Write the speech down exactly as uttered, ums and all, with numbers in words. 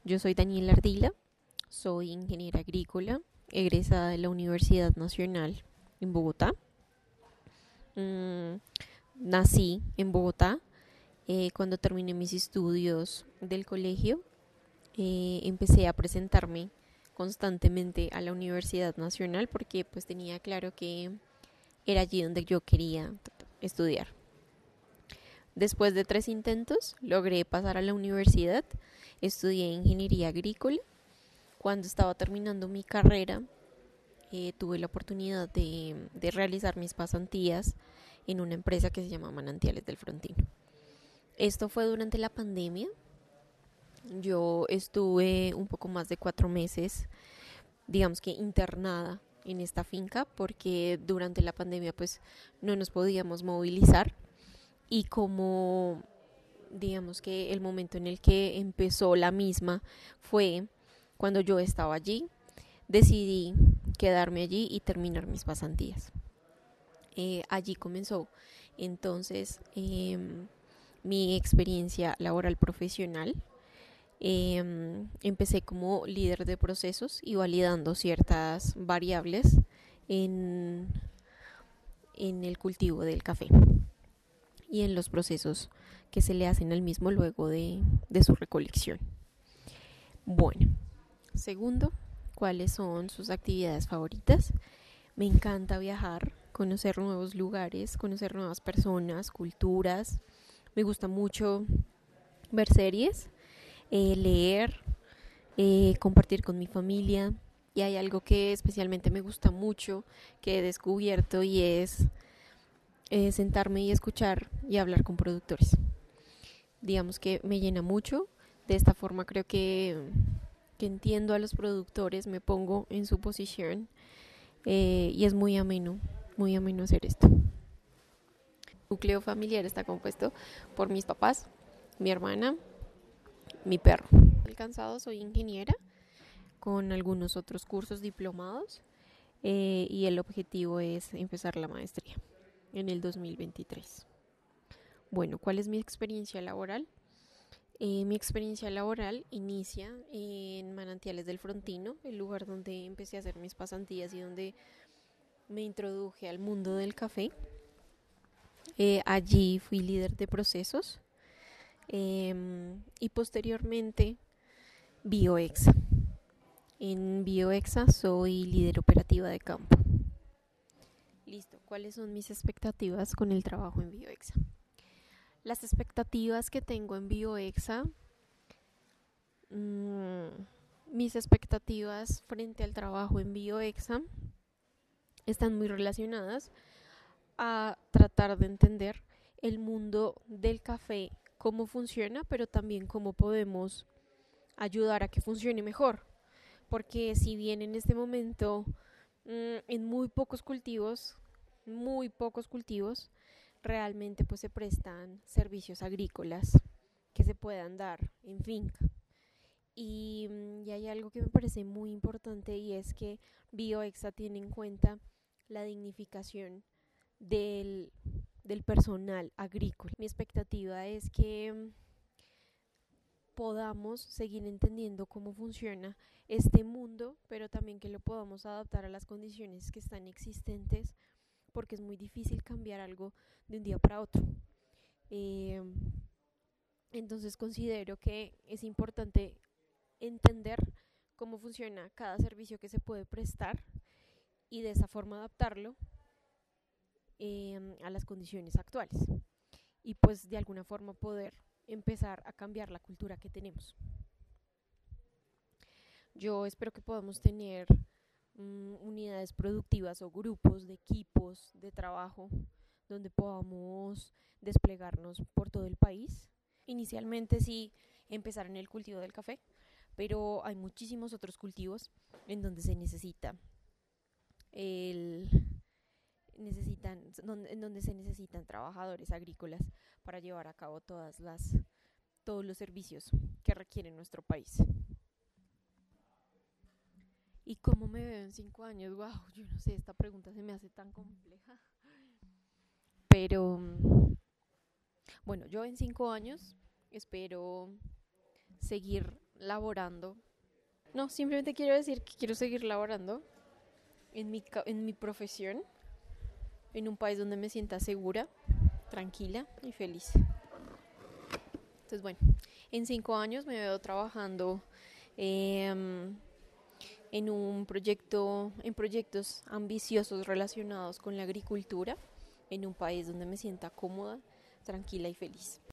Yo soy Daniela Ardila, soy ingeniera agrícola, egresada de la Universidad Nacional en Bogotá. Mm, nací en Bogotá. Eh, cuando terminé mis estudios del colegio, eh, empecé a presentarme constantemente a la Universidad Nacional porque pues tenía claro que era allí donde yo quería estudiar. Después de tres intentos, logré pasar a la universidad. Estudié ingeniería agrícola. Cuando estaba terminando mi carrera, eh, tuve la oportunidad de, de realizar mis pasantías en una empresa que se llama Manantiales del Frontino. Esto fue durante la pandemia. Yo estuve un poco más de cuatro meses, digamos que internada en esta finca, porque durante la pandemia pues no nos podíamos movilizar. Y como digamos que el momento en el que empezó la misma fue cuando yo estaba allí, decidí quedarme allí y terminar mis pasantías. Eh, allí comenzó entonces eh, mi experiencia laboral profesional. Eh, empecé como líder de procesos y validando ciertas variables en, en el cultivo del café y en los procesos que se le hacen al mismo luego de, de su recolección. Bueno, segundo, ¿cuáles son sus actividades favoritas? Me encanta viajar, conocer nuevos lugares, conocer nuevas personas, culturas. Me gusta mucho ver series, eh, leer, eh, compartir con mi familia. Y hay algo que especialmente me gusta mucho, que he descubierto, y es eh, sentarme y escuchar y hablar con productores. Digamos que me llena mucho. De esta forma creo que, que entiendo a los productores, me pongo en su posición, eh, y es muy ameno, muy ameno hacer esto. El núcleo familiar está compuesto por mis papás, mi hermana, mi perro. Alcanzado, soy ingeniera con algunos otros cursos diplomados, eh, y el objetivo es empezar la maestría en el dos mil veintitrés. Bueno, ¿cuál es mi experiencia laboral? Eh, mi experiencia laboral inicia en Manantiales del Frontino, el lugar donde empecé a hacer mis pasantías y donde me introduje al mundo del café. Eh, allí fui líder de procesos, eh, y posteriormente Bioexa. En Bioexa soy líder operativa de campo. Listo, ¿cuáles son mis expectativas con el trabajo en Bioexa? Las expectativas que tengo en Bioexa, mmm, mis expectativas frente al trabajo en Bioexa están muy relacionadas a tratar de entender el mundo del café, cómo funciona, pero también cómo podemos ayudar a que funcione mejor. Porque si bien en este momento, mmm, en muy pocos cultivos, muy pocos cultivos, realmente pues se prestan servicios agrícolas que se puedan dar en finca. Y, y hay algo que me parece muy importante, y es que Bioexa tiene en cuenta la dignificación del, del personal agrícola. Mi expectativa es que podamos seguir entendiendo cómo funciona este mundo, pero también que lo podamos adaptar a las condiciones que están existentes, porque es muy difícil cambiar algo de un día para otro. Eh, entonces considero que es importante entender cómo funciona cada servicio que se puede prestar y de esa forma adaptarlo eh, a las condiciones actuales, y pues de alguna forma poder empezar a cambiar la cultura que tenemos. Yo espero que podamos tener mm, unidades productivas o grupos de equipos de trabajo donde podamos desplegarnos por todo el país. Inicialmente sí empezar en el cultivo del café, pero hay muchísimos otros cultivos en donde se necesita el necesitan en donde se necesitan trabajadores agrícolas para llevar a cabo todas las todos los servicios que requiere nuestro país. ¿Y cómo me veo en cinco años? Wow, yo no sé, esta pregunta se me hace tan compleja. Pero bueno, yo en cinco años espero seguir laborando. No, simplemente quiero decir que quiero seguir laborando en mi, ca- en mi profesión, en un país donde me sienta segura, tranquila y feliz. Entonces, bueno, en cinco años me veo trabajando em, en un proyecto, en proyectos ambiciosos relacionados con la agricultura, en un país donde me sienta cómoda, tranquila y feliz.